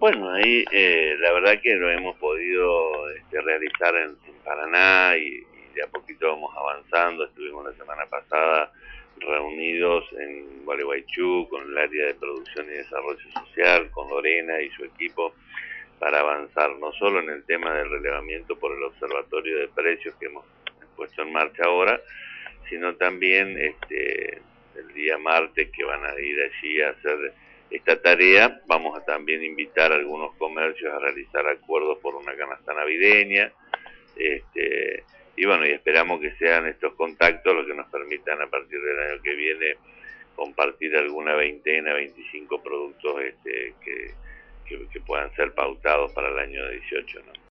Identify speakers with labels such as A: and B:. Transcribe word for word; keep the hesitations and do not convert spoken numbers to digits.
A: Bueno, ahí eh, la verdad que lo hemos podido este, realizar en, en Paraná y, y de a poquito vamos avanzando. Estuvimos la semana pasada reunidos en Gualeguaychú con el área de producción y desarrollo social, con Lorena y su equipo, para avanzar no solo en el tema del relevamiento por el observatorio de precios que hemos puesto en marcha ahora, sino también este, el día martes que van a ir allí a hacer esta tarea. Vamos a también invitar a algunos comercios a realizar acuerdos por una canasta navideña, este, y bueno, y esperamos que sean estos contactos los que nos permitan a partir del año que viene compartir alguna veintena, veinticinco productos este, que, que, que puedan ser pautados para el año dieciocho, ¿no?